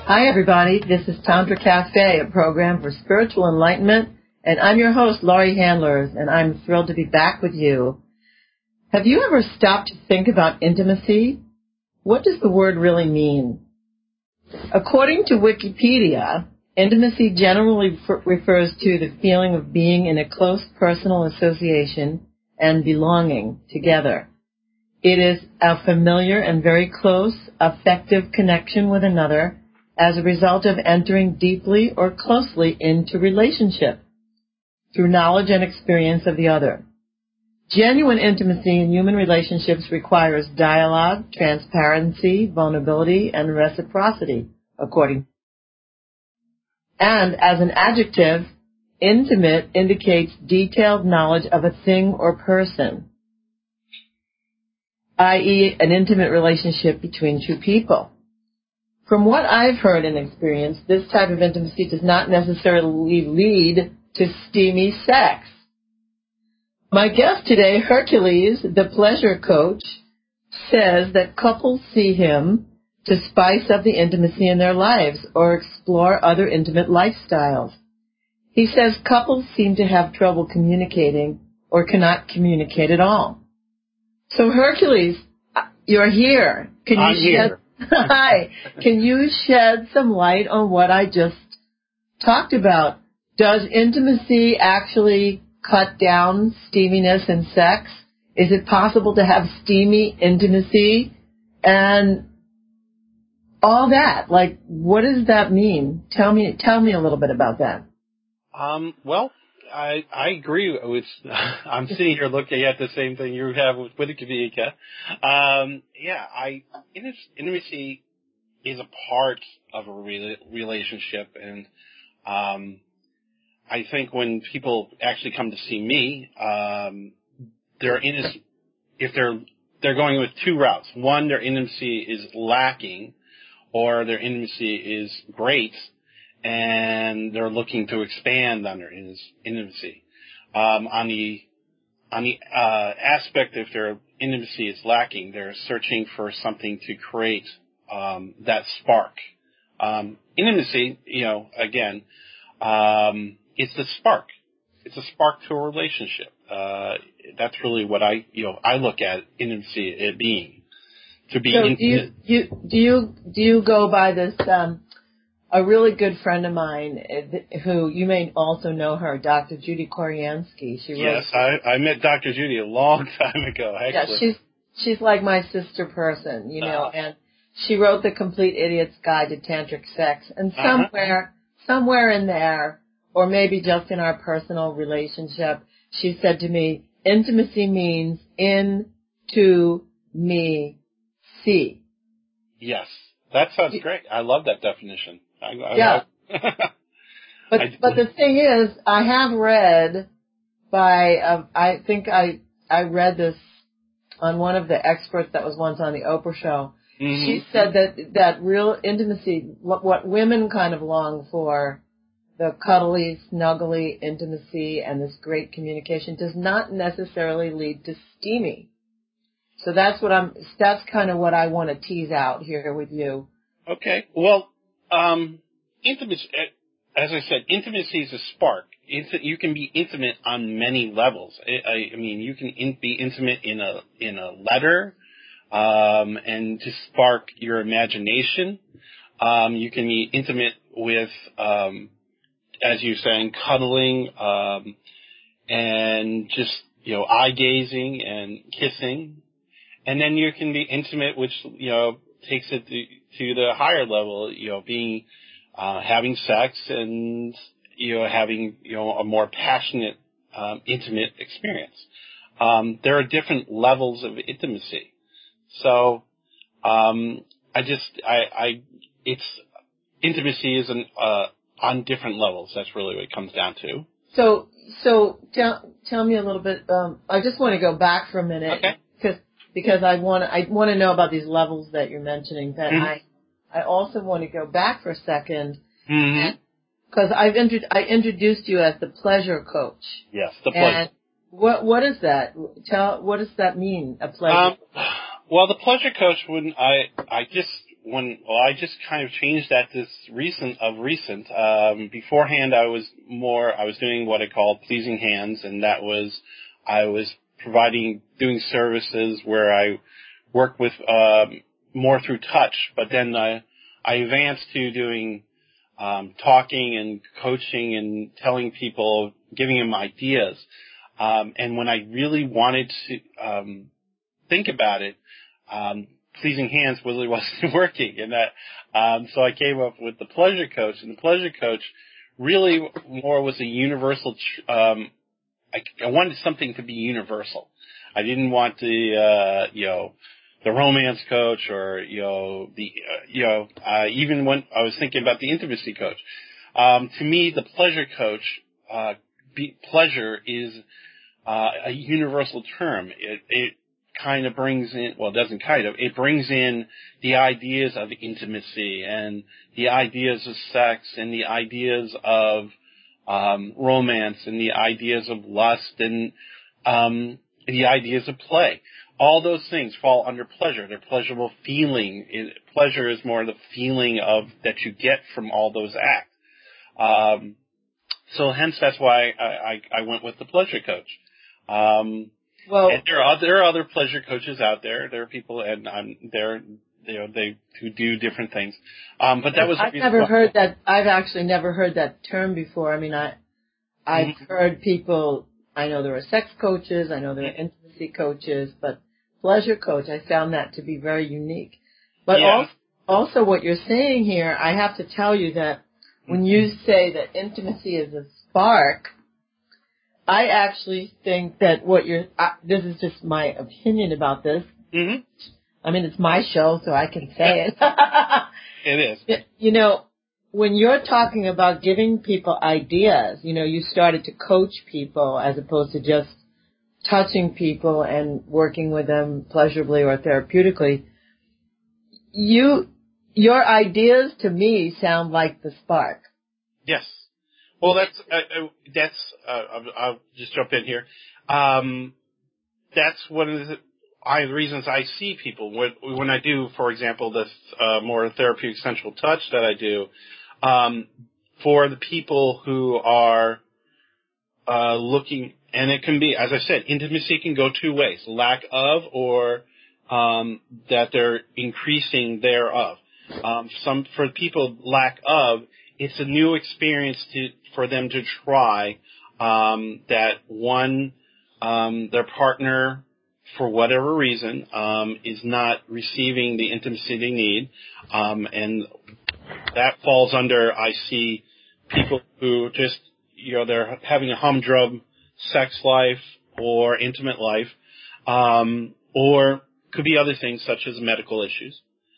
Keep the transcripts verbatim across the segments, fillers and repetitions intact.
Hi, everybody. This is Tantra Cafe, a program for spiritual enlightenment, and I'm your host, Laurie Handlers, and I'm thrilled to be back with you. Have you ever stopped to think about intimacy? What does the word really mean? According to Wikipedia, intimacy generally f- refers to the feeling of being in a close personal association and belonging together. It is a familiar and very close, affective connection with another as a result of entering deeply or closely into relationship through knowledge and experience of the other. Genuine intimacy in human relationships requires dialogue, transparency, vulnerability, and reciprocity, according. And as an adjective, intimate indicates detailed knowledge of a thing or person, that is, an intimate relationship between two people. From what I've heard and experienced, this type of intimacy does not necessarily lead to steamy sex. My guest today, Hercules, the pleasure coach, says that couples see him to spice up the intimacy in their lives or explore other intimate lifestyles. He says couples seem to have trouble communicating or cannot communicate at all. So Hercules, you're here. Can you I'm shed here. Hi. Can you shed some light on what I just talked about? Does intimacy actually cut down steaminess in sex? Is it possible to have steamy intimacy and all that? Like, what does that mean? Tell me, tell me a little bit about that. Um, well, I I agree with. I'm sitting here looking at the same thing you have with Wikipedia. Um, yeah, I intimacy is a part of a re- relationship, and um, I think when people actually come to see me, um, they're in if they're they're going with two routes. One, their intimacy is lacking, or their intimacy is great, and they're looking to expand on their intimacy. Um, on the on the uh, aspect, if their intimacy is lacking, they're searching for something to create um, that spark. Um, intimacy, you know, again, um, it's the spark. It's a spark to a relationship. Uh, that's really what I, you know, I look at intimacy it being to be so intimate. Do you, you do you do you go by this? Um, A really good friend of mine, who you may also know her, Doctor Judy Koryansky. She Yes, wrote, I, I met Doctor Judy a long time ago, actually. Yeah, she's she's like my sister person, you know, Uh-huh. and she wrote The Complete Idiot's Guide to Tantric Sex. And Uh-huh. somewhere, somewhere in there, or maybe just in our personal relationship, she said to me, intimacy means in, to, me, see. Yes, that sounds great. I love that definition. I, I, Yeah. I, But I, but the thing is, I have read by uh, I think I I read this on one of the experts that was once on the Oprah show. mm-hmm. She said that that real intimacy, what, what women kind of long for, the cuddly, snuggly intimacy and this great communication, does not necessarily lead to steamy. So that's what I'm. That's kind of what I want to tease out here with you. Okay. Well, um, intimacy, as I said, intimacy is a spark. It's, you can be intimate on many levels. I, I, I mean, you can in, be intimate in a in a letter, um, and to spark your imagination. Um, you can be intimate with, um, as you're saying, cuddling, um, and just you know, eye gazing and kissing. And then you can be intimate, which, you know, takes it to, to the higher level, you know, being, uh, having sex and, you know, having, you know, a more passionate, um, intimate experience. Um, there are different levels of intimacy. So, um, I just, I, I, it's, intimacy is an, uh, on different levels. That's really what it comes down to. So, so tell, tell me a little bit, um, I just want to go back for a minute. Okay. Because Because I want to, I want to know about these levels that you're mentioning, but mm-hmm. I, I also want to go back for a second, because mm-hmm. I've intro- I introduced you as the pleasure coach. Yes, the pleasure. And what what is that? Tell what does that mean? A pleasure. Um, well, the pleasure coach, when I I just when well, I just kind of changed that this recent of recent. Um, beforehand, I was more I was doing what I called pleasing hands, and that was I was providing doing services where I worked with um, more through touch. But then I I advanced to doing um, talking and coaching and telling people, giving them ideas. Um, and when I really wanted to um, think about it, um, pleasing hands really wasn't working. And that, um, so I came up with the pleasure coach. And the pleasure coach really more was a universal, um, I, I wanted something to be universal. I didn't want the, uh, you know, the romance coach or, you know, the, uh, you know, uh, even when I was thinking about the intimacy coach. Um, to me, the pleasure coach, uh, be, pleasure is, uh, a universal term. It, it kind of brings in, well, it doesn't kind of, it brings in the ideas of intimacy and the ideas of sex and the ideas of, um, romance and the ideas of lust and, um, the ideas of play. All those things fall under pleasure. They're pleasurable feeling. It, pleasure is more the feeling of that you get from all those acts. Um, so hence that's why I, I, I went with the pleasure coach. Um, well, and there are there are other pleasure coaches out there. There are people, and um, there you know they who do different things. Um, but that was I've never heard that. I've actually never heard that term before. I mean, I I've mm-hmm. heard people. I know there are sex coaches. I know there are intimacy coaches, but pleasure coach, I found that to be very unique. But yeah. also, also what you're saying here, I have to tell you that when you say that intimacy is a spark, I actually think that what you're, uh, this is just my opinion about this. Mm-hmm. I mean, it's my show, so I can say it. It is. You know, when you're talking about giving people ideas, you know, you started to coach people as opposed to just touching people and working with them pleasurably or therapeutically. You, your ideas to me sound like the spark. Yes. Well, that's, uh, that's, uh, I'll, I'll just jump in here. Um, that's one of the, I, the reasons I see people when, when I do, for example, this, uh, more therapeutic sensual touch that I do, um, for the people who are, uh, looking, and it can be, as I said, intimacy can go two ways, lack of or, um, that they're increasing thereof. Um, some, for people lack of, it's a new experience to, for them to try, um, that one, um, their partner, for whatever reason, um, is not receiving the intimacy they need. Um, and that falls under, I see people who just, you know, they're having a humdrum sex life or intimate life, um, or could be other things such as medical issues,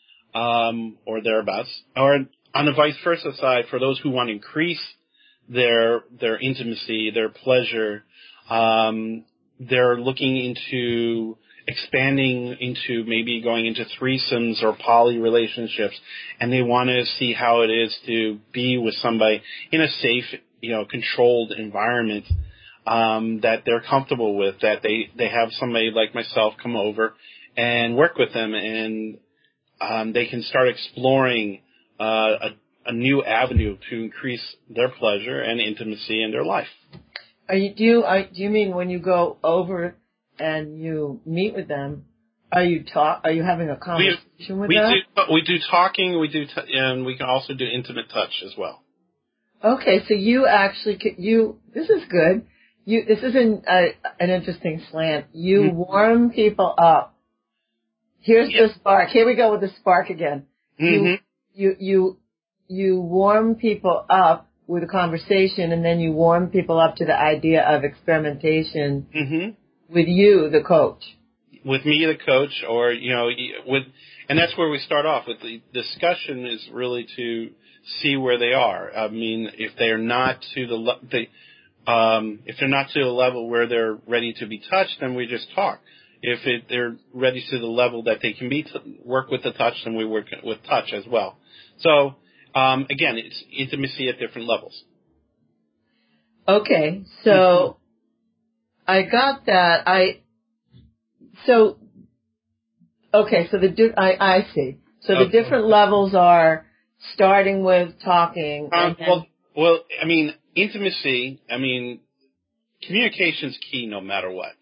um, or thereabouts, or on the vice versa side, for those who want to increase their their intimacy, their pleasure, um, they're looking into expanding into maybe going into threesomes or poly relationships, and they want to see how it is to be with somebody in a safe, you know, controlled environment um, that they're comfortable with, that they, they have somebody like myself come over and work with them, and um, they can start exploring Uh, a, a new avenue to increase their pleasure and intimacy in their life. Are you, do you, are, do you mean when you go over and you meet with them, are you talk, are you having a conversation we, with we them? Do, we do talking, we do, t- and we can also do intimate touch as well. Okay, so you actually, you, this is good. You, this is an, uh, an interesting slant. You mm-hmm. warm people up. Here's yep. the spark. Here we go with the spark again. Mm-hmm. You, You, you, you warm people up with a conversation, and then you warm people up to the idea of experimentation mm-hmm. with you, the coach. With me, the coach, or, you know, with, and that's where we start off with. The discussion is really to see where they are. I mean, if they're not to the, they, um, if they're not to the level where they're ready to be touched, then we just talk. If it, they're ready to the level that they can be t- work with the touch, then we work with touch as well. So, um, again, it's intimacy at different levels. Okay, so I got that. I so okay, so the I I see. So the Okay. different levels are starting with talking. Um, and then, well, well, I mean, intimacy, I mean, communication's key no matter what.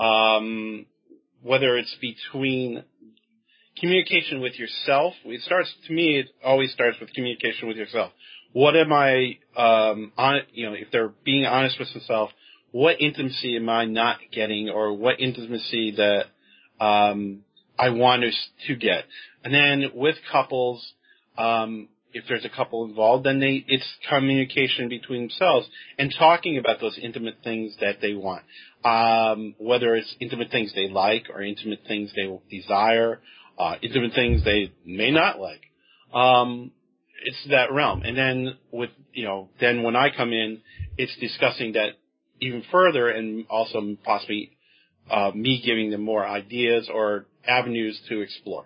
Um, whether it's between communication with yourself, it starts, to me, it always starts with communication with yourself. What am I, um, on, you know, if they're being honest with themselves, what intimacy am I not getting, or what intimacy that, um, I want us to get? And then with couples, um, if there's a couple involved, then they, it's communication between themselves and talking about those intimate things that they want. Um, whether it's intimate things they like or intimate things they desire, uh, intimate things they may not like. Um, it's that realm. And then with, you know, then when I come in, it's discussing that even further, and also possibly, uh, me giving them more ideas or avenues to explore.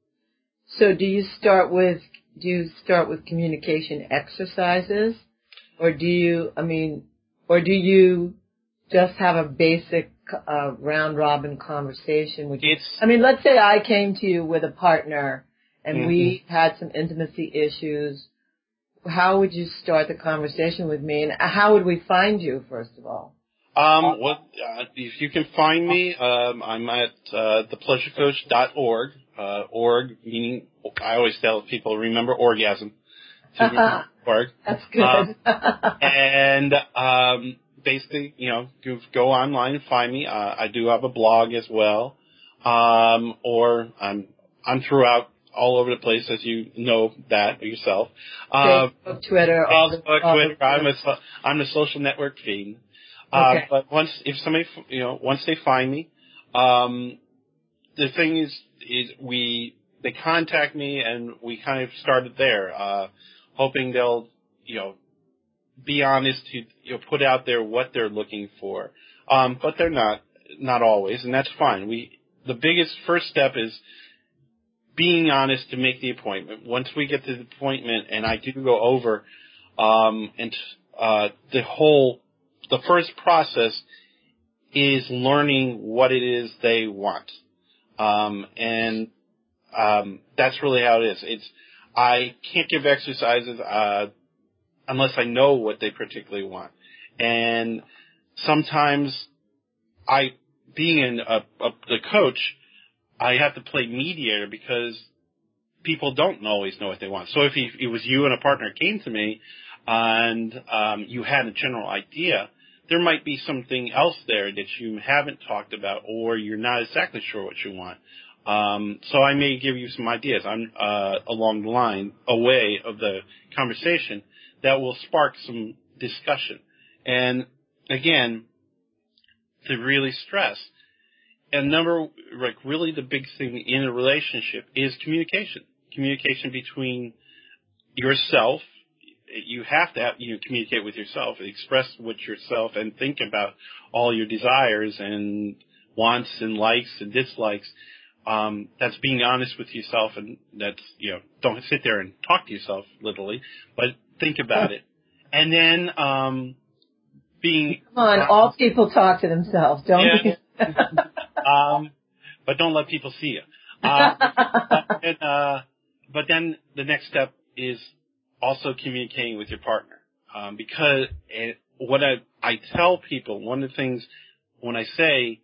so do you start with, do you start with communication exercises? Or do you, I mean, or do you just have a basic uh, round robin conversation with you? It's, I mean, let's say I came to you with a partner and mm-hmm. we had some intimacy issues. How would you start the conversation with me, and how would we find you, first of all? Um, what, uh, if you can find me, um, I'm at uh, the pleasure coach dot org. Uh, org meaning, I always tell people, remember orgasm. To remember org. That's good. Uh, and um, basically, you know, go, go online and find me. Uh, I do have a blog as well, um, or I'm I'm throughout all over the place, as you know that yourself. Uh, Facebook, Twitter, all the Facebook, all Twitter. the, I'm a I'm the social network fiend. Uh, okay. but once, if somebody, you know, once they find me, um, the thing is, is we, they contact me and we kind of started there, uh, hoping they'll, you know, be honest to, you know, put out there what they're looking for. Um, but they're not, not always, and that's fine. We, the biggest first step is being honest to make the appointment. Once we get to the appointment, and I do go over, um, and, uh, the whole, the first process is learning what it is they want. Um, and, um, that's really how it is. It's, I can't give exercises, uh, unless I know what they particularly want. And sometimes I, being in a, a, the coach, I have to play mediator because people don't always know what they want. So if it was you and a partner came to me and, um, you had a general idea, there might be something else there that you haven't talked about, or you're not exactly sure what you want. Um, so I may give you some ideas on, uh, along the line, away of the conversation that will spark some discussion. And again, to really stress, and number, like really the big thing in a relationship is communication. Communication between yourself. You have to have, you know, communicate with yourself, express what yourself, and think about all your desires and wants and likes and dislikes. Um, that's being honest with yourself, and that's, you know, don't sit there and talk to yourself literally, but think about it. And then, um, being... Come on, uh, all people talk to themselves, don't yeah, you? um, but don't let people see you. Uh, and, uh, but then the next step is also communicating with your partner. Um, because it, what I, I tell people, one of the things when I say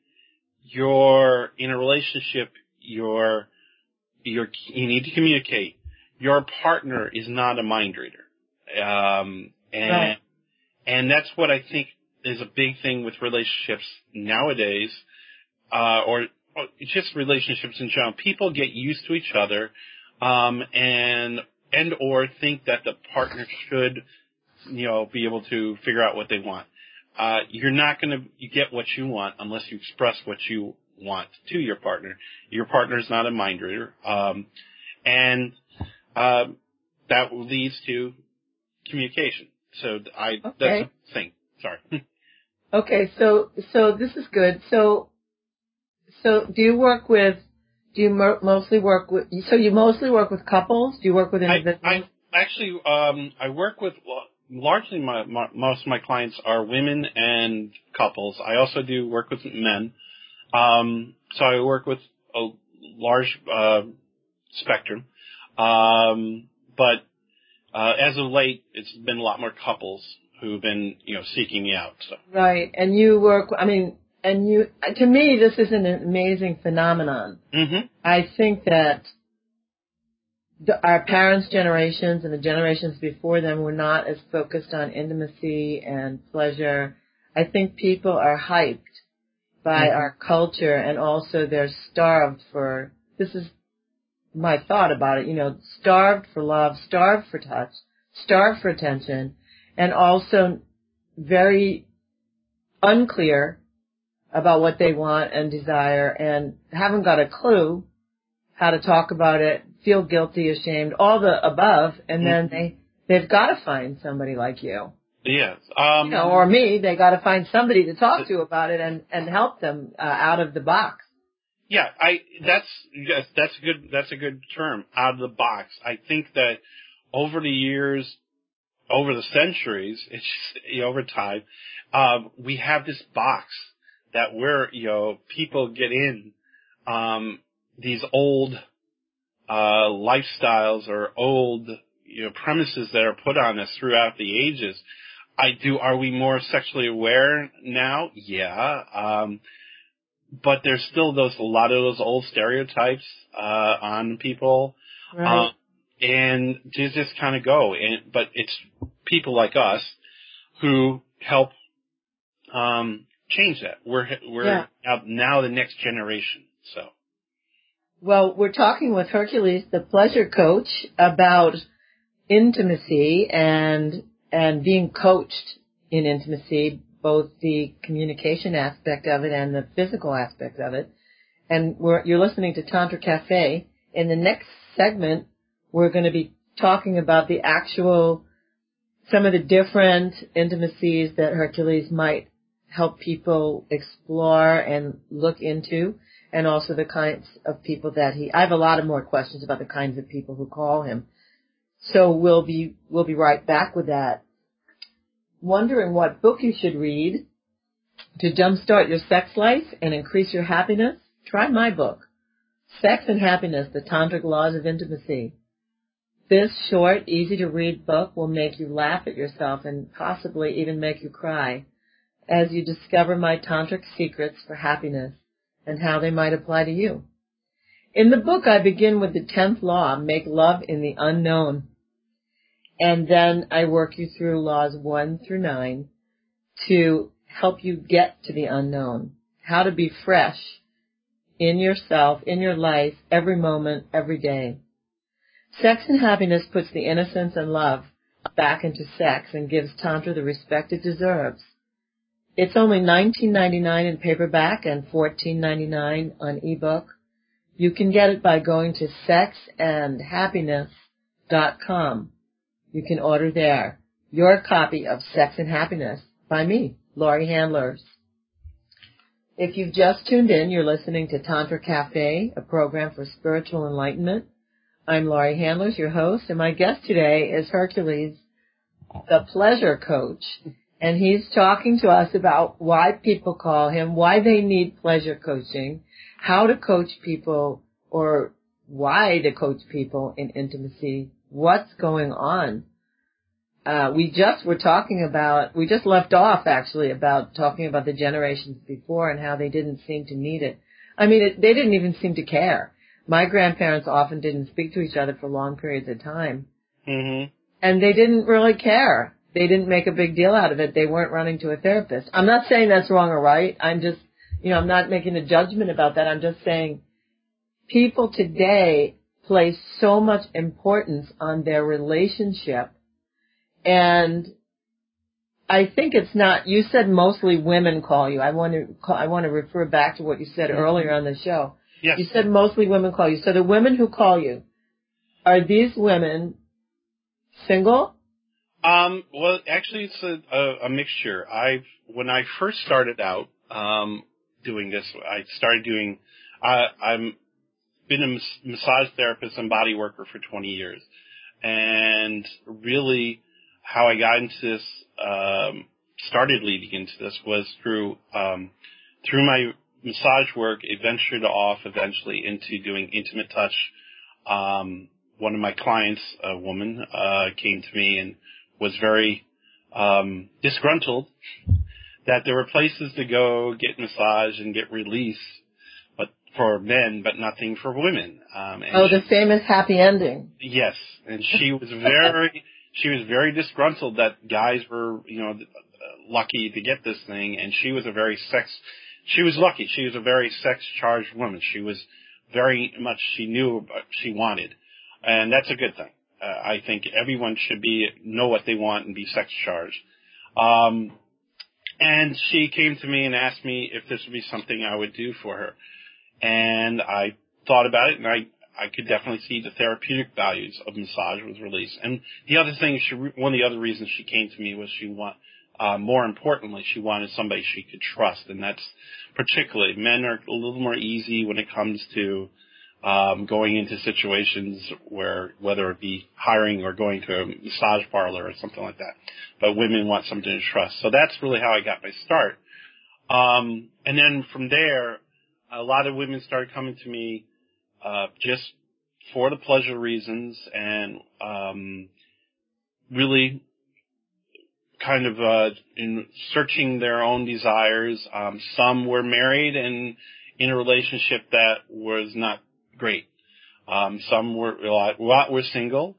you're in a relationship, you're, you're, you need to communicate. Your partner is not a mind reader. Um, and, right. and that's what I think is a big thing with relationships nowadays, uh, or, or just relationships in general. People get used to each other, um, and, and or think that the partner should, you know, be able to figure out what they want. Uh, you're not going to you get what you want unless you express what you want to your partner. Your partner is not a mind reader, um, and uh, that leads to communication. So I okay. that's the thing. Sorry. Okay, so so this is good. So so do you work with? Do you mo- mostly work with? So you mostly work with couples? Do you work with individuals? I, I actually um, I work with. Well, largely, my, my most of my clients are women and couples. I also do work with men. Um, so I work with a large uh, spectrum. Um, but uh, as of late, it's been a lot more couples who've been, you know, seeking me out. So. Right, and you work. I mean, and you. To me, this is an amazing phenomenon. Mm-hmm. I think that the, our parents' generations and the generations before them were not as focused on intimacy and pleasure. I think people are hyped by mm-hmm. our culture, and also they're starved for, this is my thought about it, you know, starved for love, starved for touch, starved for attention, and also very unclear about what they want and desire, and haven't got a clue how to talk about it, feel guilty, ashamed, all the above, and then mm-hmm. they, they've got to find somebody like you. Yes. Um, you know, or me, they got to find somebody to talk to about it and, and help them uh, out of the box. Yeah, I that's yes, that's a good that's a good term, out of the box. I think that over the years, over the centuries, it's just, you know, over time, um, we have this box that we're, you know, people get in um, these old uh, lifestyles or old, you know, premises that are put on us throughout the ages. I do. Are we more sexually aware now? Yeah. Um, but there's still those, a lot of those old stereotypes, uh, on people. Right. Um, and to just kind of go. And, but it's people like us who help, um, change that. We're, we're yeah. now, now the next generation. So. Well, we're talking with Hercules, the pleasure coach, about intimacy and and being coached in intimacy, both the communication aspect of it and the physical aspect of it. And we're, you're listening to Tantra Cafe. In the next segment, we're going to be talking about the actual, some of the different intimacies that Hercules might help people explore and look into, and also the kinds of people that he, I have a lot of more questions about the kinds of people who call him. So we'll be, we'll be right back with that. Wondering what book you should read to jumpstart your sex life and increase your happiness? Try my book, Sex and Happiness, The Tantric Laws of Intimacy. This short, easy-to-read book will make you laugh at yourself and possibly even make you cry as you discover my tantric secrets for happiness and how they might apply to you. In the book, I begin with the tenth law, make love in the unknown. And then I work you through laws one through nine to help you get to the unknown, how to be fresh in yourself, in your life, every moment, every day. Sex and Happiness puts the innocence and love back into sex and gives Tantra the respect it deserves. It's only nineteen ninety-nine in paperback and fourteen ninety-nine on ebook. You can get it by going to sex and happiness dot com. You can order there your copy of Sex and Happiness by me, Laurie Handlers. If you've just tuned in, you're listening to Tantra Cafe, a program for spiritual enlightenment. I'm Laurie Handlers, your host, and my guest today is Hercules, the pleasure coach, and he's talking to us about why people call him, why they need pleasure coaching, how to coach people, or why to coach people in intimacy, what's going on. Uh, we just were talking about, we just left off actually about talking about the generations before and how they didn't seem to need it. I mean, it, they didn't even seem to care. My grandparents often didn't speak to each other for long periods of time. Mm-hmm. And they didn't really care. They didn't make a big deal out of it. They weren't running to a therapist. I'm not saying that's wrong or right. I'm just, you know, I'm not making a judgment about that. I'm just saying people today place so much importance on their relationship. And I think it's not, you said mostly women call you. I want to call, I want to refer back to what you said earlier on the show. Yes. You said mostly women call you. So the women who call you, are these women single? Um, well, actually, it's a, a, a mixture. I've, when I first started out, um, doing this, I started doing, uh, I'm been a massage therapist and body worker for twenty years. And really how I got into this, um, started leading into this was through, um, through my massage work, it ventured off eventually into doing intimate touch, um, one of my clients, a woman, uh, came to me and was very um, disgruntled that there were places to go get massage and get release, but for men, but nothing for women. Um, and oh, the she, famous happy ending. Yes, and she was very, she was very disgruntled that guys were, you know, lucky to get this thing, and she was a very sex. She was lucky. She was a very sex-charged woman. She was very much. She knew what she wanted, and that's a good thing. Uh, I think everyone should be know what they want and be sex-charged. Um, and she came to me and asked me if this would be something I would do for her, and I thought about it, and I. I could definitely see the therapeutic values of massage with release. And the other thing, she, one of the other reasons she came to me was she want, uh, more importantly, she wanted somebody she could trust. And that's particularly, men are a little more easy when it comes to, um, going into situations where, whether it be hiring or going to a massage parlor or something like that. But women want something to trust. So that's really how I got my start. Um, and then from there, a lot of women started coming to me Uh, just for the pleasure reasons and um, really kind of uh, in searching their own desires. Um, some were married and in a relationship that was not great. Um, some were a lot, a lot were single.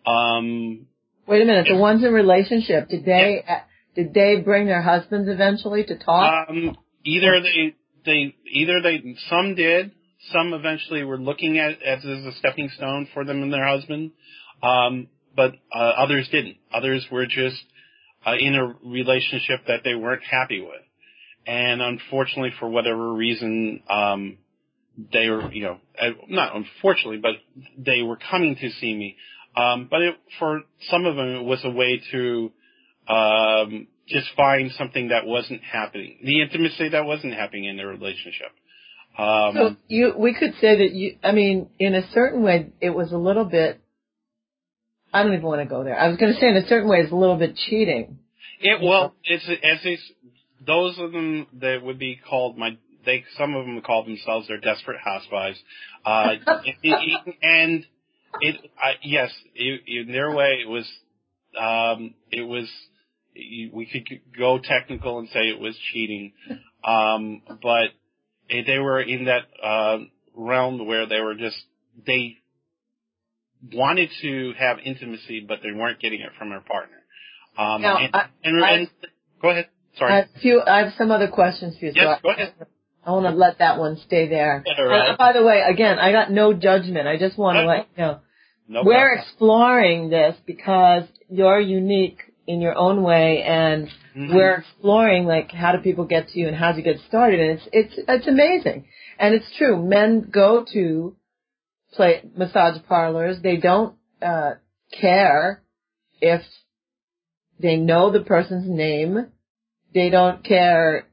Um, Wait a minute, the ones in relationship, did they yeah. uh, did they bring their husbands eventually to talk? Um, either they they either they some did. Some eventually were looking at it as a stepping stone for them and their husband, um, but uh, others didn't. Others were just uh, in a relationship that they weren't happy with, and unfortunately, for whatever reason, um, they were, you know, uh, not unfortunately, but they were coming to see me. Um, but it, for some of them, it was a way to um, just find something that wasn't happening, the intimacy that wasn't happening in their relationship. Um, so you, we could say that you, I mean, in a certain way, it was a little bit, I don't even want to go there. I was going to say in a certain way, it's a little bit cheating. It, well, it's, as these, those of them that would be called my, they, some of them call themselves their desperate housewives. Uh, and it, I, yes, it, in their way, it was, um, it was, we could go technical and say it was cheating. Um, but they were in that uh, realm where they were just, they wanted to have intimacy, but they weren't getting it from their partner. Um, now, and, I, and, I, and, go ahead. Sorry. I have, few, I have some other questions for you. Yes, so go I, ahead. I want to let that one stay there. All right. And by the way, again, I got no judgment. I just want to No, let you know. no We're problem. exploring this because you're unique in your own way, and mm-hmm. we're exploring, like, how do people get to you and how do you get started, and it's it's it's amazing. And it's true. Men go to play massage parlors. They don't uh, care if they know the person's name. They don't care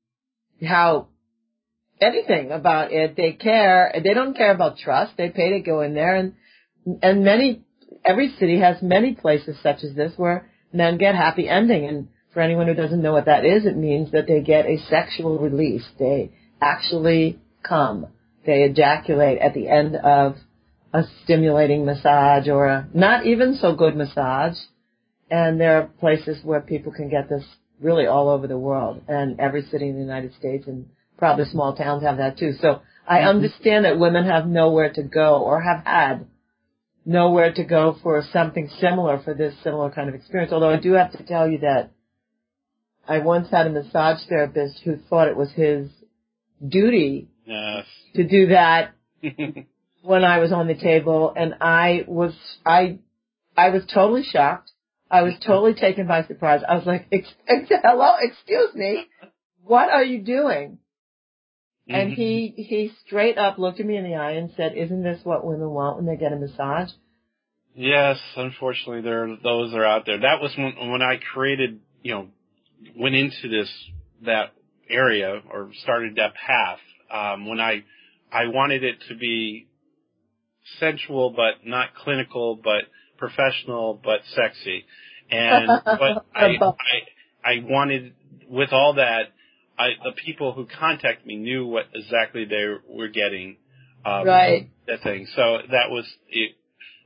how anything about it. They care. They don't care about trust. They pay to go in there, and and many every city has many places such as this where men get happy ending. And for anyone who doesn't know what that is, it means that they get a sexual release. They actually come. They ejaculate at the end of a stimulating massage or a not even so good massage. And there are places where people can get this really all over the world. And every city in the United States and probably small towns have that too. So I understand that women have nowhere to go or have had nowhere to go for something similar for this similar kind of experience. Although I do have to tell you that I once had a massage therapist who thought it was his duty yes. to do that when I was on the table, and I was I I was totally shocked. I was totally taken by surprise. I was like, Ex- ex- "Hello, excuse me, what are you doing?" Mm-hmm. And he he straight up looked at me in the eye and said, "Isn't this what women want when they get a massage?" Yes, unfortunately, there those are out there. That was when when I created, you know, went into this that area or started that path. Um, when I I wanted it to be sensual, but not clinical, but professional, but sexy, and but I I I wanted with all that. I, the people who contacted me knew what exactly they were getting, um, right? That thing. So that was it.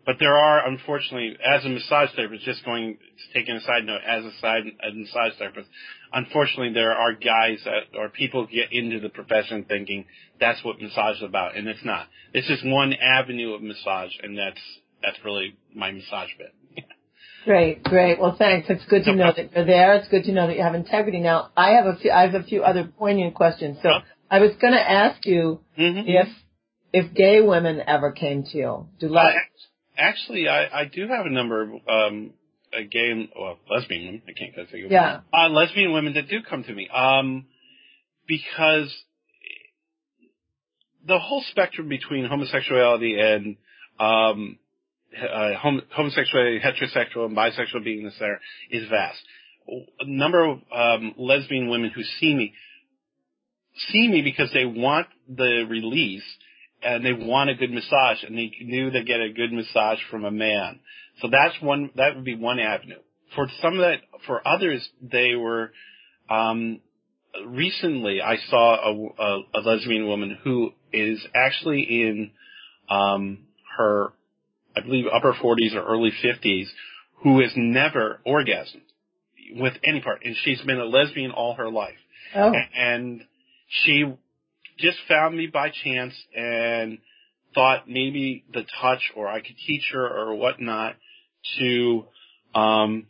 but there are, unfortunately, as a massage therapist, just going, taking a side note, as a side, a massage therapist, unfortunately there are guys that, or people get into the profession thinking that's what massage is about, and it's not. It's just one avenue of massage, and that's, that's really my massage bit. Great, great. Well, thanks. It's good to know that you're there. It's good to know that you have integrity. Now, I have a few, I have a few other poignant questions. So I was going to ask you mm-hmm. if, if gay women ever came to you. Do uh, actually, I, I do have a number of, um, a gay, well, lesbian women. I can't think of yeah. Uh, lesbian women that do come to me. Um, because the whole spectrum between homosexuality and, um, Uh, hom- homosexuality, heterosexual, and bisexual being in the center is vast. A number of um, lesbian women who see me see me because they want the release and they want a good massage, and they knew they get a good massage from a man. So that's one. That would be one avenue. For some of that, for others, they were. Um, recently, I saw a, a, a lesbian woman who is actually in um, her. I believe upper forties or early fifties, who has never orgasmed with any part. And she's been a lesbian all her life. Oh. And she just found me by chance and thought maybe the touch, or I could teach her or whatnot to um,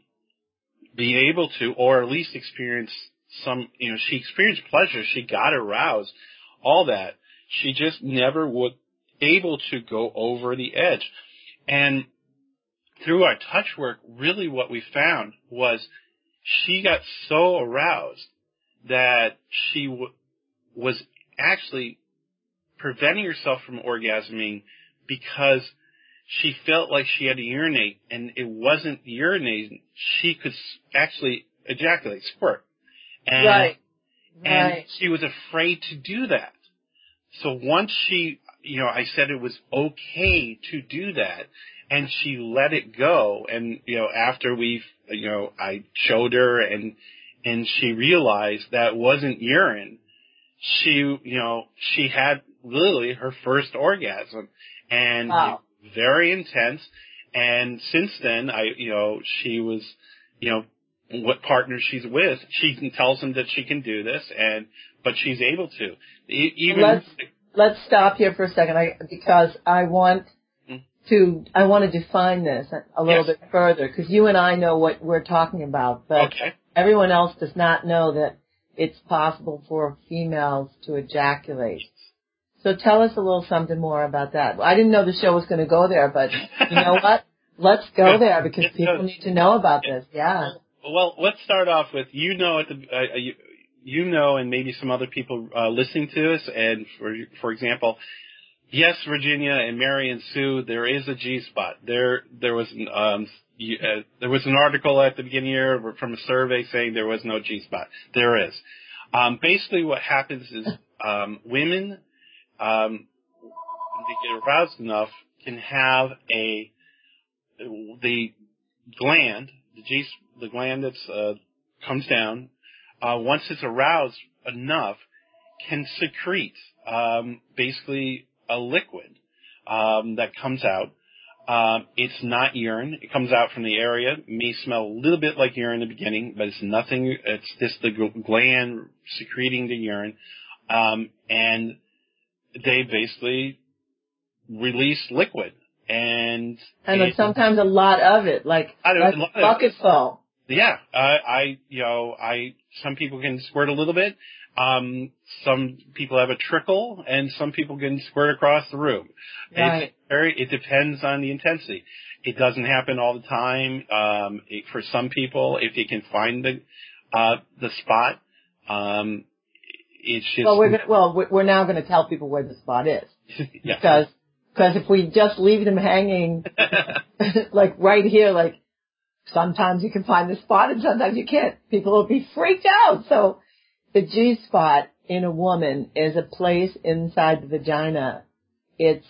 be able to, or at least experience some, you know, she experienced pleasure. She got aroused, all that. She just never was able to go over the edge. And through our touch work, really what we found was she got so aroused that she w- was actually preventing herself from orgasming because she felt like she had to urinate, and it wasn't urinating. She could actually ejaculate, squirt. And, right. and right. she was afraid to do that. So once she, you know, I said it was okay to do that, and she let it go. And, you know, after we, you know, I showed her and, and she realized that wasn't urine. She, you know, she had literally her first orgasm, and wow. very intense. And since then, I, you know, she was, you know, what partner she's with, she tells them that she can do this, and but she's able to. E- even let's let's stop here for a second, I, because I want to I want to define this a little yes. bit further, because you and I know what we're talking about, but okay. everyone else does not know that it's possible for females to ejaculate. So tell us a little something more about that. I didn't know the show was going to go there, but you know what? Let's go there, because people need to know about this. Yeah. Well, let's start off with, you know, at the, uh, you, you know, and maybe some other people uh, listening to us, and for for example, yes, Virginia and Mary and Sue, there is a G spot. There, there was um, you, uh, there was an article at the beginning of the year from a survey saying there was no G spot. There is. Um, basically, what happens is um, women, um, when they get aroused enough, can have a the gland, the G, the gland that's uh, comes down. Uh, once it's aroused enough, can secrete um, basically a liquid um, that comes out. Um, it's not urine. It comes out from the area. It may smell a little bit like urine in the beginning, but it's nothing. It's just the gland secreting the urine, um, and they basically release liquid. And and it, sometimes a lot of it, like I like a bucket full. Yeah, uh, I, you know, I, some people can squirt a little bit. Um, some people have a trickle, and some people can squirt across the room. Right. It's very, it depends on the intensity. It doesn't happen all the time. Um, it, for some people, if they can find the, uh, the spot, um, it's just. Well, we're gonna, well, we're now going to tell people where the spot is. Yeah. Because, because if we just leave them hanging, like right here, like, sometimes you can find the spot and sometimes you can't. People will be freaked out. So the G spot in a woman is a place inside the vagina. It's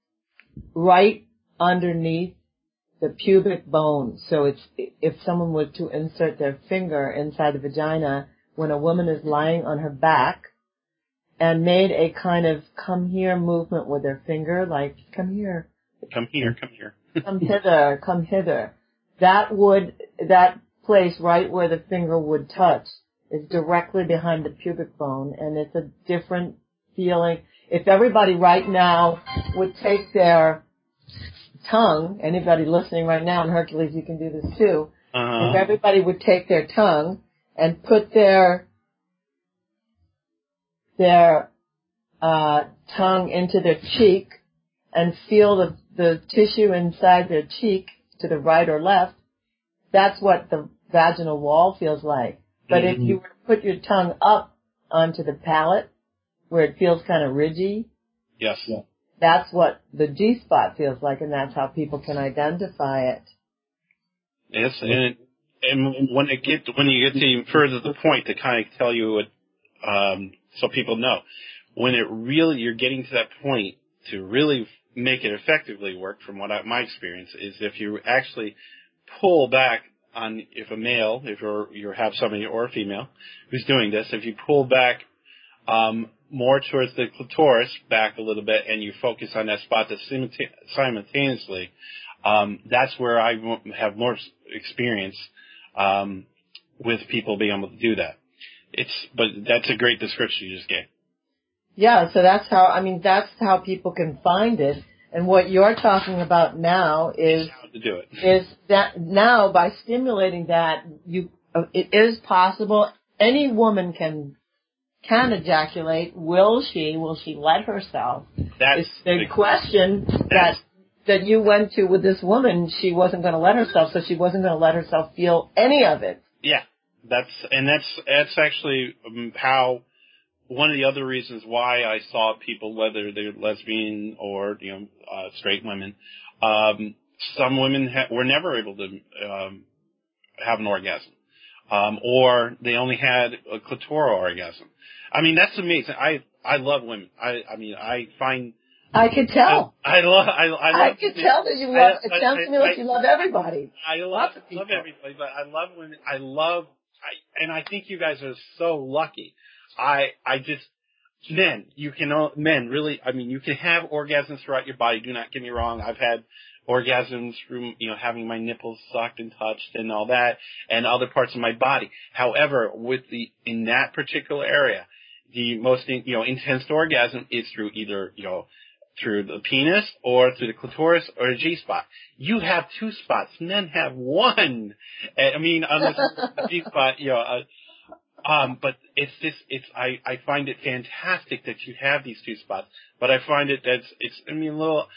right underneath the pubic bone. So it's, if someone were to insert their finger inside the vagina when a woman is lying on her back and made a kind of come here movement with their finger, like come here. Come here, come here. come hither, come hither. That would, that place right where the finger would touch is directly behind the pubic bone, and it's a different feeling. If everybody right now would take their tongue, anybody listening right now, and Hercules, you can do this too, uh-huh. if everybody would take their tongue and put their their uh, tongue into their cheek and feel the, the tissue inside their cheek to the right or left, that's what the vaginal wall feels like. But mm-hmm. if you were to put your tongue up onto the palate, where it feels kind of ridgy, yes, that's what the G-spot feels like, and that's how people can identify it. Yes, and and when it get when you get to even further the point to kind of tell you what, um, so people know, when it really you're getting to that point to really make it effectively work, from what I, my experience is, if you actually pull back on, if a male, if you're, you have somebody or a female who's doing this, if you pull back um, more towards the clitoris, back a little bit, and you focus on that spot that's simultaneously, um, that's where I have more experience um, with people being able to do that. It's, but that's a great description you just gave. Yeah, so that's how, I mean, that's how people can find it. And what you're talking about now is how to do it. Is that now by stimulating that, you uh, it is possible. Any woman can can ejaculate. Will she? Will she let herself? That's it's the, the question that's, that that you went to with this woman. She wasn't going to let herself, so she wasn't going to let herself feel any of it. Yeah, that's and that's that's actually how. One of the other reasons why I saw people, whether they're lesbian or, you know, uh, straight women, um, some women ha- were never able to um, have an orgasm, um, or they only had a clitoral orgasm. I mean, that's amazing. I I love women. I I mean, I find I could tell. I, I love. I, I, love I could tell that you love. I, it sounds to me like I, you love everybody. I love love everybody, but I love women. I love, I, and I think you guys are so lucky. I, I just, men, you can, men really, I mean, you can have orgasms throughout your body. Do not get me wrong. I've had orgasms from, you know, having my nipples sucked and touched and all that, and other parts of my body. However, with the, in that particular area, the most, you know, intense orgasm is through either, you know, through the penis or through the clitoris or the G-spot. You have two spots. Men have one. I mean, unless the G-spot, you know, uh, Um, but it's just, it's, I, I find it fantastic that you have these two spots, but I find it that's, it's, I mean, a little,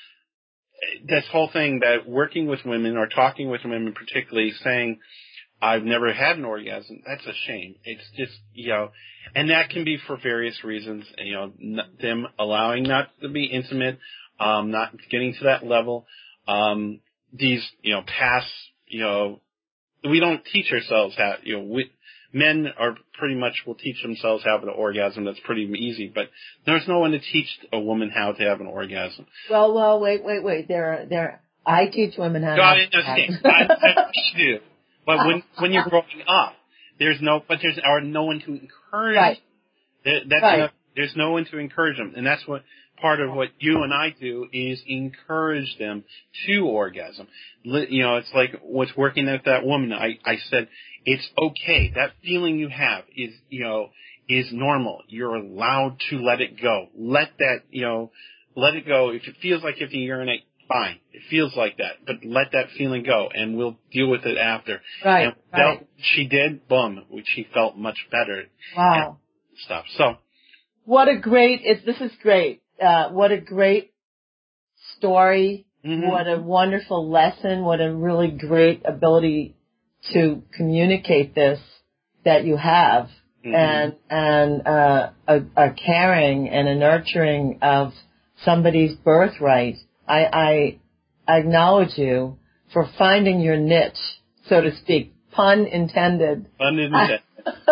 this whole thing that working with women or talking with women particularly saying, I've never had an orgasm, that's a shame. It's just, you know, and that can be for various reasons, you know, n- them allowing not to be intimate, um, not getting to that level, um, these, you know, past, you know, we don't teach ourselves how, you know, we, men are pretty much will teach themselves how to have an orgasm. That's pretty easy, but there's no one to teach a woman how to have an orgasm. Well, well, wait, wait, wait. There, there. I teach women how to. God, have an orgasm. I, I do, but when when you're growing up, there's no, but there's or no one to encourage. Right. There, that's right. no, there's no one to encourage them, and that's what part of what you and I do is encourage them to orgasm. You know, it's like what's working with that woman. I, I said, it's okay. That feeling you have is, you know, is normal. You're allowed to let it go. Let that, you know, let it go. If it feels like you have to urinate, fine. It feels like that. But let that feeling go, and we'll deal with it after. Right, and right. That, she did, boom, she felt much better. Wow. Stuff. So. What a great, it's, this is great. Uh, what a great story. Mm-hmm. What a wonderful lesson. What a really great ability to communicate this that you have. Mm-hmm. And, and, uh, a, a caring and a nurturing of somebody's birthright. I, I, I acknowledge you for finding your niche, so to speak. Pun intended. Pun intended.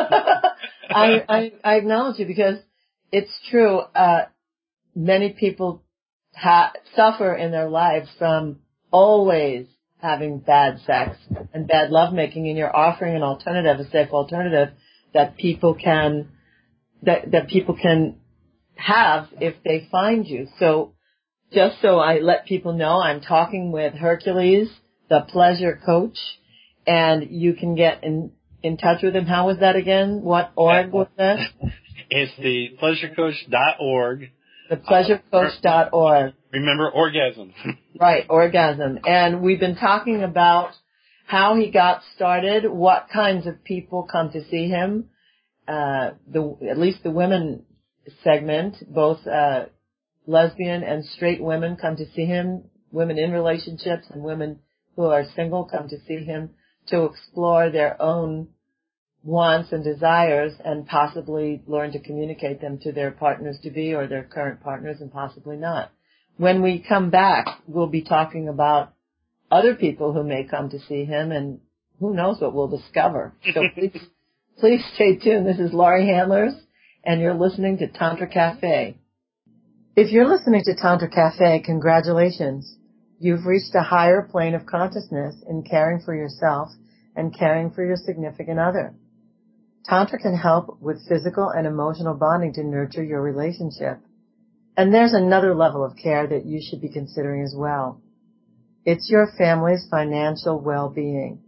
I, I, I acknowledge you because it's true. Uh, many people ha- suffer in their lives from always having bad sex and bad lovemaking, and you're offering an alternative, a safe alternative that people can that that people can have if they find you. So just so I let people know, I'm talking with Hercules, the pleasure coach, and you can get in, in touch with him. How was that again? What org was that? It's the pleasure coach dot org. the pleasure coach dot org. Remember, orgasm. Right, orgasm. And we've been talking about how he got started, what kinds of people come to see him, uh, the, at least the women segment, both, uh, lesbian and straight women come to see him, women in relationships and women who are single come to see him to explore their own wants and desires and possibly learn to communicate them to their partners to be or their current partners and possibly not. When we come back, we'll be talking about other people who may come to see him and who knows what we'll discover. So please, please stay tuned. This is Laurie Handlers and you're listening to Tantra Cafe. If you're listening to Tantra Cafe, congratulations. You've reached a higher plane of consciousness in caring for yourself and caring for your significant other. Tantra can help with physical and emotional bonding to nurture your relationship. And there's another level of care that you should be considering as well. It's your family's financial well-being.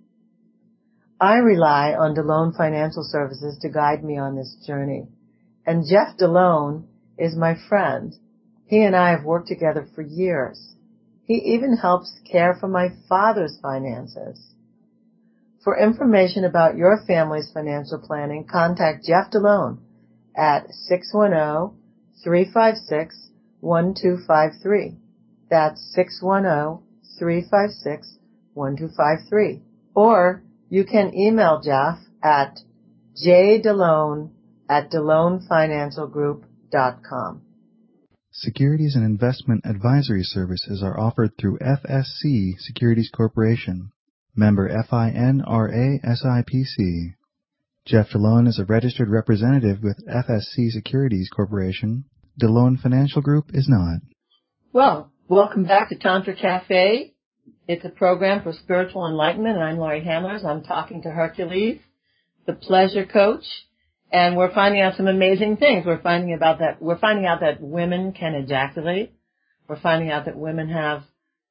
I rely on DeLone Financial Services to guide me on this journey. And Jeff DeLone is my friend. He and I have worked together for years. He even helps care for my father's finances. For information about your family's financial planning, contact Jeff DeLone at six one zero, three five six, one two five three. That's six one zero, three five six, one two five three. Or you can email Jeff at jdelone at delone financial group dot com. Securities and investment advisory services are offered through F S C Securities Corporation, member FINRA S I P C. Jeff DeLone is a registered representative with F S C Securities Corporation. DeLone Financial Group is not. Well, welcome back to Tantra Cafe. It's a program for spiritual enlightenment, and I'm Laurie Handlers. I'm talking to Hercules, the pleasure coach. And we're finding out some amazing things. We're finding about that. We're finding out that women can ejaculate. We're finding out that women have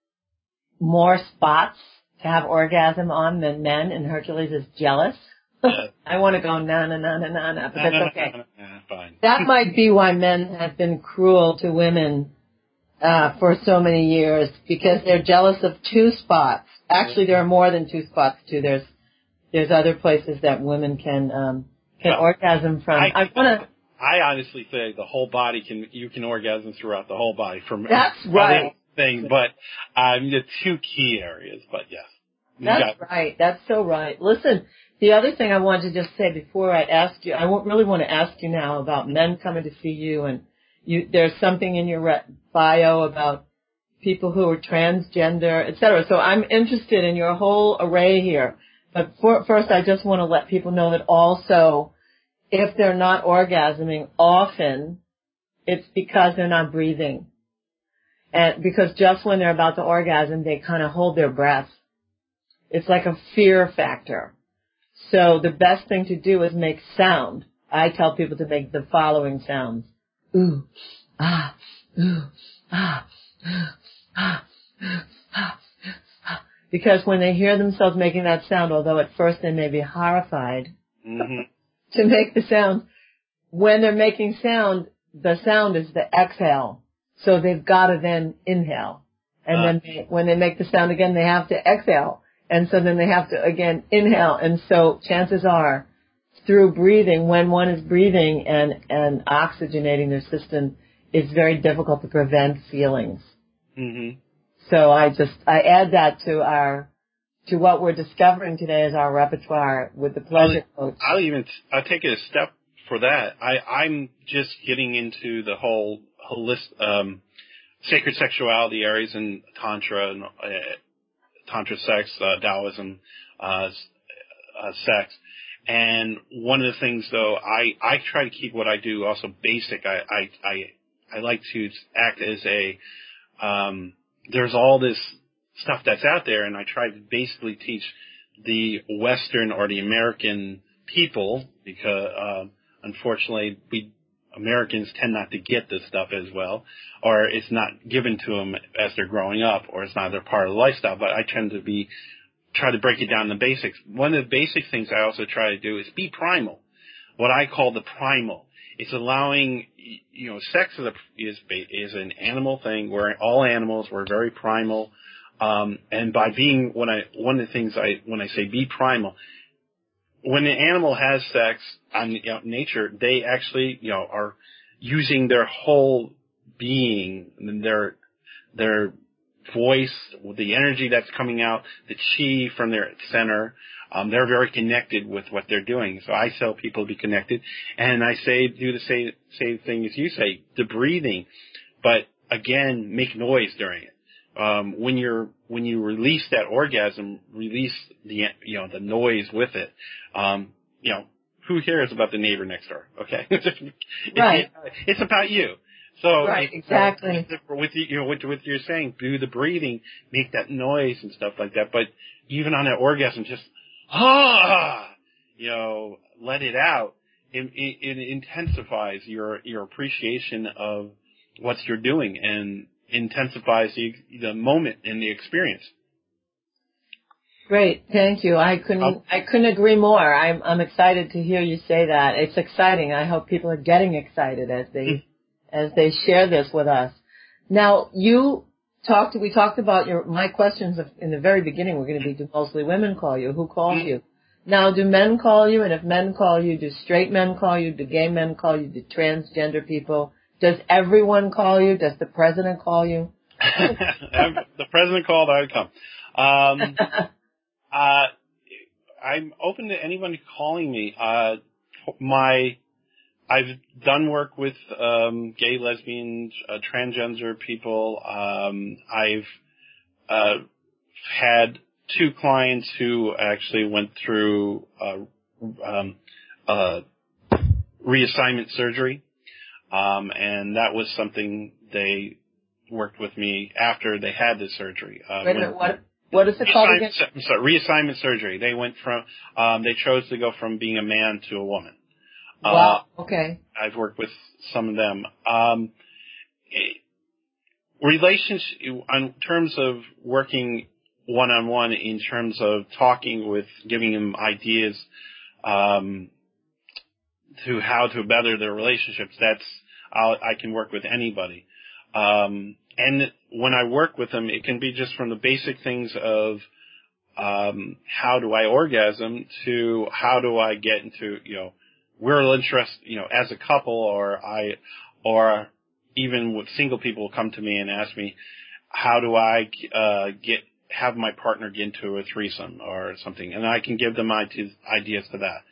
more spots to have orgasm on than men, and Hercules is jealous. I want to go na na na na na na, but that's okay. Yeah, fine. That might be why men have been cruel to women uh, for so many years, because they're jealous of two spots. Actually, there are more than two spots too. There's there's other places that women can. Um, Can well, orgasm from? I, I want to. I honestly say the whole body can. You can orgasm throughout the whole body from. That's right. Thing, but um, the two key areas. But yes, that's got, right. That's so right. Listen, the other thing I wanted to just say before I ask you, I won't really want to ask you now about men coming to see you, and you. There's something in your bio about people who are transgender, et cetera. So I'm interested in your whole array here. But for, first, I just want to let people know that also, if they're not orgasming often, it's because they're not breathing. And because just when they're about to orgasm, they kind of hold their breath. It's like a fear factor. So the best thing to do is make sound. I tell people to make the following sounds. Ooh, ah, ooh, ah, ooh, ah, ooh, ah. Because when they hear themselves making that sound, although at first they may be horrified mm-hmm. to make the sound, when they're making sound, the sound is the exhale. So they've got to then inhale. And uh. then they, when they make the sound again, they have to exhale. And so then they have to, again, inhale. And so chances are, through breathing, when one is breathing and, and oxygenating their system, it's very difficult to prevent feelings. Mm-hmm. So I just, I add that to our, to what we're discovering today as our repertoire with the pleasure I'll, coach. I'll even, I'll take it a step for that. I, I'm just getting into the whole holistic, um, sacred sexuality areas in Tantra and, uh, Tantra sex, uh, Taoism, uh, uh, sex. And one of the things though, I, I try to keep what I do also basic. I, I, I, I like to act as a, um, there's all this stuff that's out there, and I try to basically teach the Western or the American people, because uh, unfortunately we Americans tend not to get this stuff as well, or it's not given to them as they're growing up, or it's not their part of the lifestyle. But I tend to be try to break it down to the basics. One of the basic things I also try to do is be primal. What I call the primal. It's allowing, you know, sex is a, is is an animal thing. We're all animals. We're very primal, um, and by being when I one of the things I when I say be primal. When an animal has sex on you know, nature, they actually, you know, are using their whole being, their their voice, the energy that's coming out, the chi from their center. Um, they're very connected with what they're doing. So I tell people to be connected, and I say do the same same thing as you say, the breathing, but again, make noise during it. Um, when you're, when you release that orgasm, release the, you know, the noise with it. Um, you know, who cares about the neighbor next door? Okay. Right. It's, it's about you. So, right, exactly. So with, you know, what, what you're saying, do the breathing, make that noise and stuff like that. But even on that orgasm, just, ah, you know, let it out. It, it, it intensifies your, your appreciation of what you're doing and intensifies the, the moment and the experience. Great, thank you. I couldn't oh. I couldn't agree more. I'm I'm excited to hear you say that. It's exciting. I hope people are getting excited as they mm-hmm. as they share this with us. Now, you talked. We talked about your my questions in the very beginning. We're going to be do mostly women call you. Who calls mm-hmm. you? Now, do men call you? And if men call you, do straight men call you? Do gay men call you? Do transgender people? Does everyone call you? Does the president call you? The president called, I would come. Um, uh, I'm open to anyone calling me. Uh, my, I've done work with um, gay, lesbian, uh, transgender people. Um, I've uh, had two clients who actually went through uh, um, uh, reassignment surgery. Um, and that was something they worked with me after they had the surgery. Uh, Wait a minute, what, what is it called again? I'm sorry, reassignment surgery. They went from, um, they chose to go from being a man to a woman. Wow, uh, okay. I've worked with some of them. Um, relationship, in terms of working one-on-one, in terms of talking with, giving them ideas, um, to how to better their relationships, that's, I'll, I can work with anybody. Um, and when I work with them, it can be just from the basic things of, um, how do I orgasm to how do I get into, you know, we're interested, you know, as a couple, or I, or even with single people come to me and ask me, how do I, uh, get, have my partner get into a threesome or something? And I can give them ideas, ideas to that.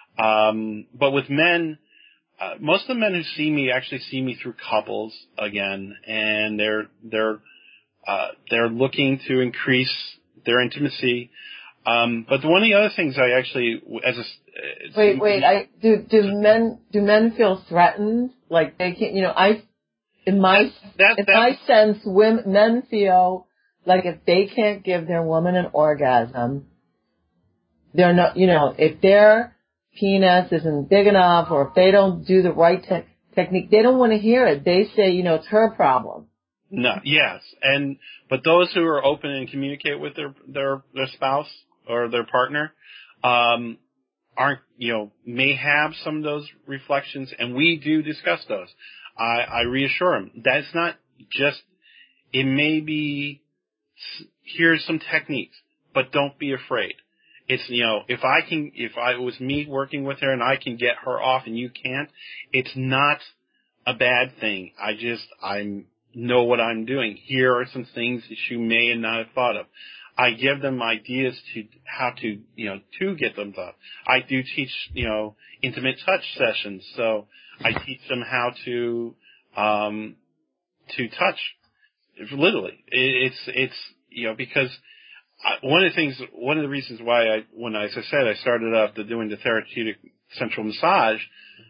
Um, but with men, uh, most of the men who see me actually see me through couples again, and they're, they're, uh, they're looking to increase their intimacy. Um, but one of the other things I actually, as a, uh, wait, wait, I, do, do men, do men feel threatened? Like they can't, you know, I, in my, that, that, in my sense, women, men feel like if they can't give their woman an orgasm, they're not, you know, if they're, penis isn't big enough, or if they don't do the right te- technique, they don't want to hear it. They say, you know, it's her problem. No, yes, and but those who are open and communicate with their their, their spouse or their partner, um, aren't, you know, may have some of those reflections, and we do discuss those. I, I reassure them that's not just. It may be here's some techniques, but don't be afraid. It's, you know, if I can, if I it was me working with her and I can get her off and you can't, it's not a bad thing. I just, I know what I'm doing. Here are some things that you may not have thought of. I give them ideas to how to, you know, to get them done. I do teach, you know, intimate touch sessions. So I teach them how to, um, to touch. Literally. It, it's, it's, you know, because I, one of the things, one of the reasons why I, when I, as I said, I started out the, doing the therapeutic central massage,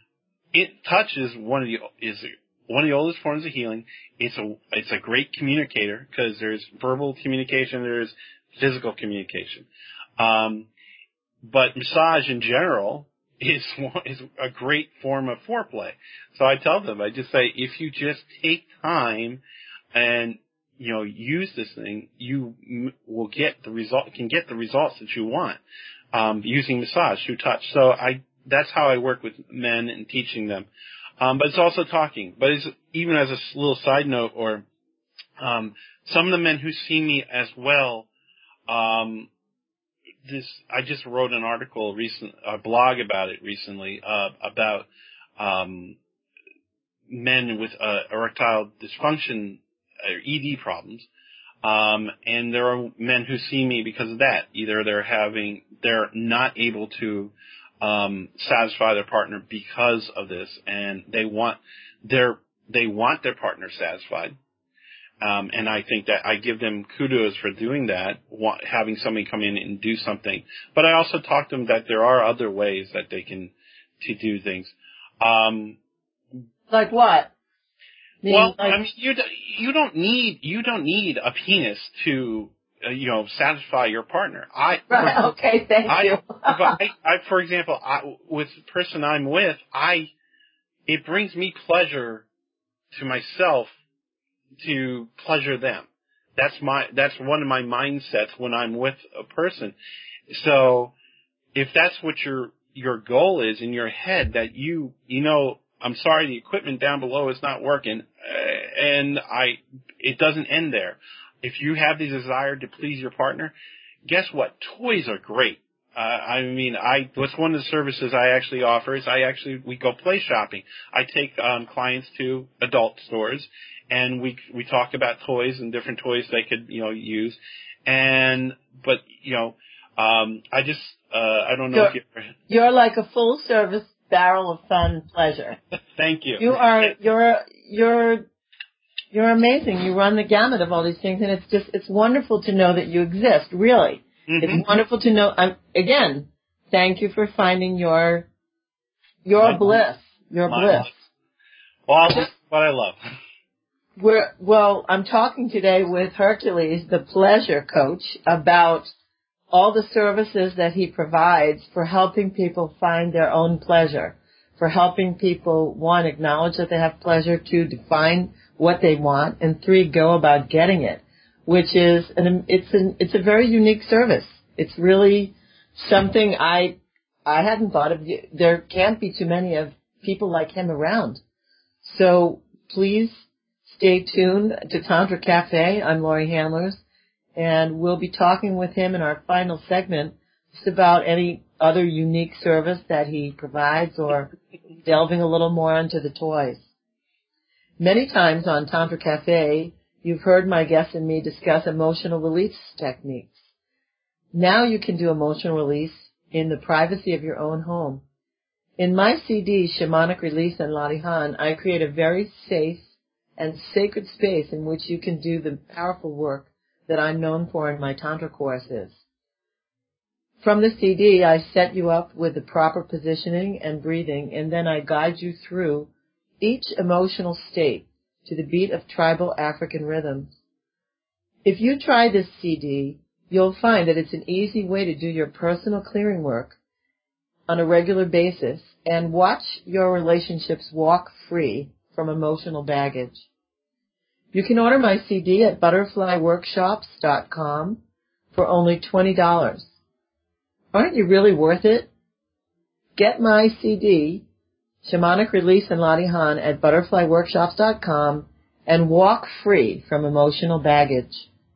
it touch is one of the, is one of the oldest forms of healing. It's a, it's a great communicator because there's verbal communication, there's physical communication. Um, but massage in general is is a great form of foreplay. So I tell them, I just say, if you just take time and, you know, use this thing, you m- will get the result, can get the results that you want, um, using massage through touch. So I, that's how I work with men and teaching them. Um, but it's also talking. But it's, even as a little side note, or, um, some of the men who see me as well, um, this, I just wrote an article recent, a blog about it recently, uh, about, um, men with, uh, erectile dysfunction, or E D problems. Um, and there are men who see me because of that. Either they're having, they're not able to, um, satisfy their partner because of this, and they want their, they want their partner satisfied. Um, and I think that I give them kudos for doing that, want, having somebody come in and do something. But I also talk to them that there are other ways that they can, to do things. Um, like what? I mean, well, like, I mean, you, you don't need, you don't need a penis to, uh, you know, satisfy your partner. I, right, for, okay, thank I, you. but I, I, for example, I, with the person I'm with, I, it brings me pleasure to myself to pleasure them. That's my, that's one of my mindsets when I'm with a person. So if that's what your, your goal is in your head, that you, you know, I'm sorry, the equipment down below is not working, uh, and I, it doesn't end there. If you have the desire to please your partner, guess what? Toys are great. Uh, I mean, I, what's one of the services I actually offer is I actually, we go play shopping. I take, um, clients to adult stores, and we, we talk about toys and different toys they could, you know, use. And, but, you know, um, I just, uh, I don't know you're, if you're, you're like a full service barrel of fun pleasure. Thank you. You are, you're, you're, you're amazing. You run the gamut of all these things, and it's just, it's wonderful to know that you exist, really. Mm-hmm. It's wonderful to know, um, again, thank you for finding your, your My bliss, your bliss. Life. Well, that's what I love. We're, well, I'm talking today with Hercules, the pleasure coach, about all the services that he provides for helping people find their own pleasure, for helping people, one, acknowledge that they have pleasure, two, define what they want, and three, go about getting it, which is, an, it's an, it's a very unique service. It's really something I, I hadn't thought of. There can't be too many of people like him around. So please stay tuned to Tantra Cafe. I'm Laurie Handlers, and we'll be talking with him in our final segment just about any other unique service that he provides, or delving a little more into the toys. Many times on Tantra Cafe, you've heard my guests and me discuss emotional release techniques. Now you can do emotional release in the privacy of your own home. In my C D, Shamanic Release and Latihan, I create a very safe and sacred space in which you can do the powerful work that I'm known for in my Tantra courses. From the C D, I set you up with the proper positioning and breathing, and then I guide you through each emotional state to the beat of tribal African rhythms. If you try this C D, you'll find that it's an easy way to do your personal clearing work on a regular basis and watch your relationships walk free from emotional baggage. You can order my C D at butterfly workshops dot com for only twenty dollars. Aren't you really worth it? Get my C D, Shamanic Release and Latihan, at butterfly workshops dot com and walk free from emotional baggage.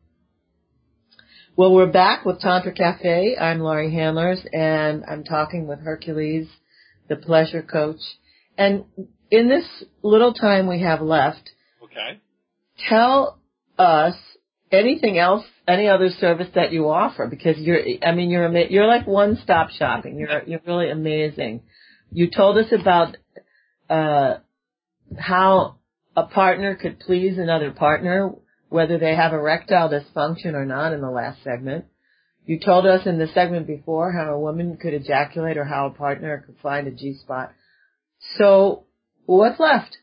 Well, we're back with Tantra Cafe. I'm Laurie Handlers, and I'm talking with Hercules, the pleasure coach. And in this little time we have left, okay, tell us anything else, any other service that you offer, because you're, I mean, you're, you're like one-stop shopping. You're, you're really amazing. You told us about, uh, how a partner could please another partner, whether they have erectile dysfunction or not, in the last segment. You told us in the segment before how a woman could ejaculate, or how a partner could find a G-spot. So what's left?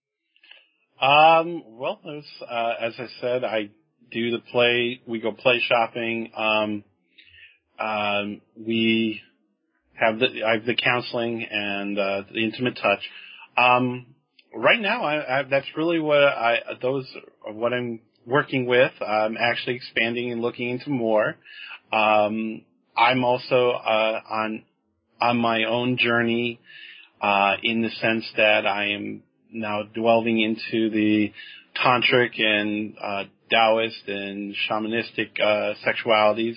Um, well, as, uh, as I said, I do the play, we go play shopping. Um, um, we have the I have the counseling and uh, the intimate touch. Um, right now, I, I, that's really what I those are what I'm working with. I'm actually expanding and looking into more. Um, I'm also uh, on on my own journey uh, in the sense that I am now delving into the tantric and uh, Taoist and shamanistic uh, sexualities,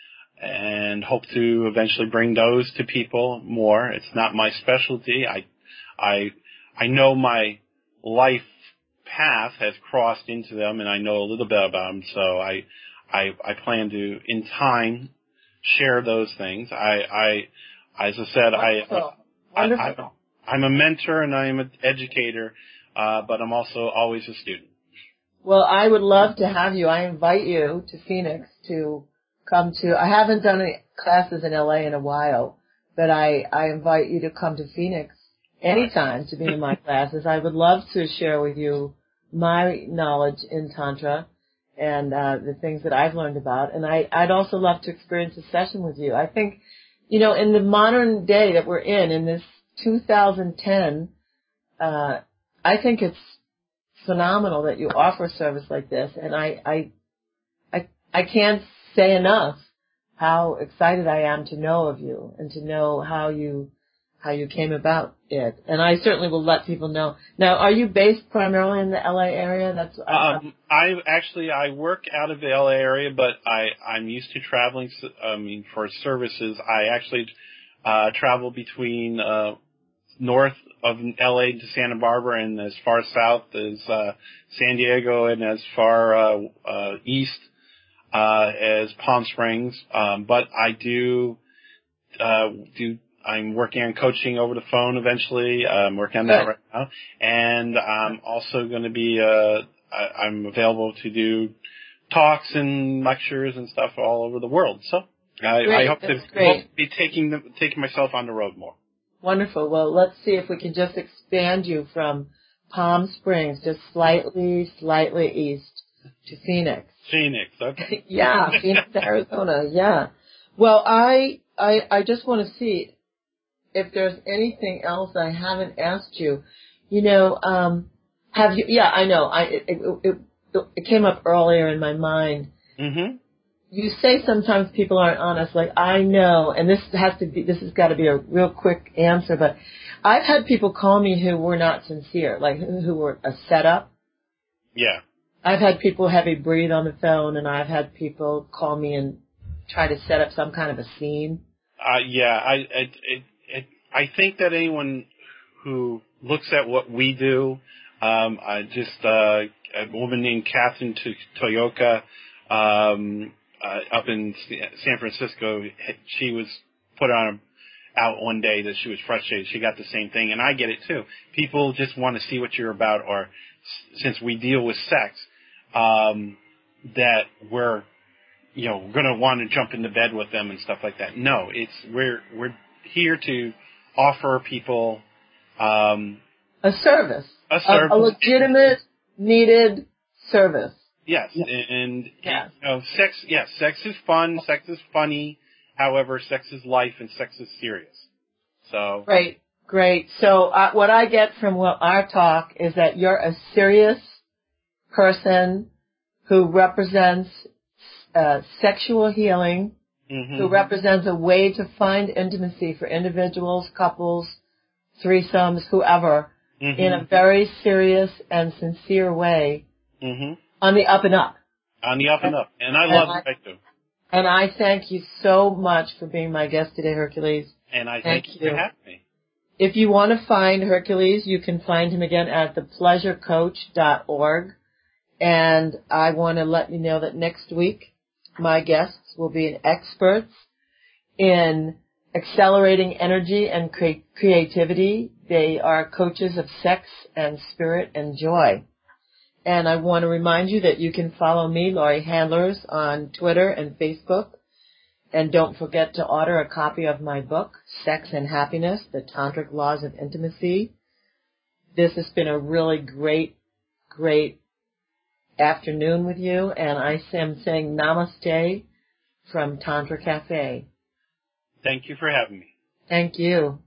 and hope to eventually bring those to people more. It's not my specialty. I, I, I know my life path has crossed into them, and I know a little bit about them. So I, I, I plan to, in time, share those things. I, I, as I said, Wonderful. I, I, Wonderful. I, I'm a mentor and I am an educator, uh, but I'm also always a student. Well, I would love to have you. I invite you to Phoenix to come to, I haven't done any classes in L A in a while, but I, I invite you to come to Phoenix anytime to be in my classes. I would love to share with you my knowledge in Tantra and uh, the things that I've learned about. And I, I'd also love to experience a session with you. I think, you know, in the modern day that we're in, in this two thousand ten, uh, I think it's phenomenal that you offer a service like this. And I, I, I, I can't say enough how excited I am to know of you and to know how you how you came about it. And I certainly will let people know. Now, are you based primarily in the L A area? That's um, I actually I work out of the L A area, but I I'm used to traveling. I mean, for services, I actually uh, travel between uh, north of L A to Santa Barbara, and as far south as uh, San Diego, and as far uh, uh, east uh, as Palm Springs. Um, but I do uh, do. I'm working on coaching over the phone eventually. I'm working on that Good. right now. And I'm also going to be, uh, I, I'm available to do talks and lectures and stuff all over the world. So I, I hope, to, hope to be taking the, taking myself on the road more. Wonderful. Well, let's see if we can just expand you from Palm Springs, just slightly, slightly east to Phoenix. Phoenix, okay. Yeah, Phoenix, Arizona, yeah. Well, I, I, I just want to see if there's anything else I haven't asked you. You know, um, have you, yeah, I know, I, it, it, it, it came up earlier in my mind. Mm-hmm. You say sometimes people aren't honest, like I know, and this has to be, this has got to be a real quick answer, but I've had people call me who were not sincere, like who, who were a setup. Yeah. I've had people heavy breathe on the phone, and I've had people call me and try to set up some kind of a scene. Uh, yeah, I, I, it, it, I think that anyone who looks at what we do, um, I just, uh, a woman named Catherine Toyoka, um, uh, up in San Francisco, she was put on a, out one day that she was frustrated. She got the same thing, and I get it too. People just want to see what you're about, or since we deal with sex, um, that we're, you know, going to want to jump into bed with them and stuff like that. No, it's, we're, we're here to offer people, um, a service. A service. A, a legitimate, needed service. Yes, yes. and, yes. You know, sex, yes, sex is fun, sex is funny, however, sex is life and sex is serious. So. Great, great. So uh, what I get from what our talk is that you're a serious person who represents uh, sexual healing, mm-hmm. who represents a way to find intimacy for individuals, couples, threesomes, whoever, mm-hmm. in a very serious and sincere way. Mm-hmm. On the up and up. On the up and, and up. And I and love it, too. And I thank you so much for being my guest today, Hercules. And I thank, thank you for having me. If you want to find Hercules, you can find him again at the pleasure coach dot org. And I want to let you know that next week, my guests will be experts in accelerating energy and cre- creativity. They are coaches of sex and spirit and joy. And I want to remind you that you can follow me, Laurie Handlers, on Twitter and Facebook. And don't forget to order a copy of my book, Sex and Happiness, The Tantric Laws of Intimacy. This has been a really great, great afternoon with you. And I am saying namaste from Tantra Cafe. Thank you for having me. Thank you.